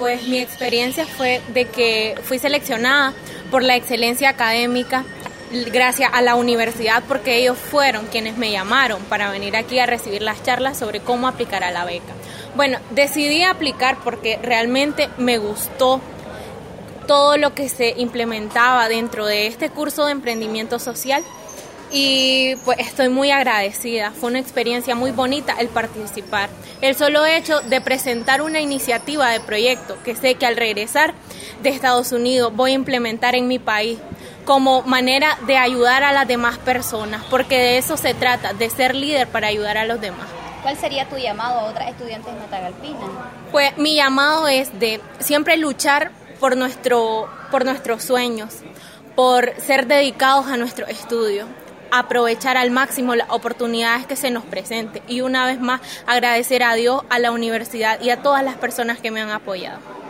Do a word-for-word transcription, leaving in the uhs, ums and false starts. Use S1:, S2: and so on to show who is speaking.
S1: pues mi experiencia fue de que fui seleccionada por la excelencia académica gracias a la universidad, porque ellos fueron quienes me llamaron para venir aquí a recibir las charlas sobre cómo aplicar a la beca. Bueno, decidí aplicar porque realmente me gustó todo lo que se implementaba dentro de este curso de emprendimiento social y pues estoy muy agradecida. Fue una experiencia muy bonita el participar. El solo hecho de presentar una iniciativa de proyecto que sé que al regresar de Estados Unidos voy a implementar en mi país como manera de ayudar a las demás personas, porque de eso se trata, de ser líder para ayudar a los demás.
S2: ¿Cuál sería tu llamado a otras estudiantes matagalpinas?
S1: Pues mi llamado es de siempre luchar por nuestro, por nuestros sueños, por ser dedicados a nuestro estudio, aprovechar al máximo las oportunidades que se nos presenten y una vez más agradecer a Dios, a la universidad y a todas las personas que me han apoyado.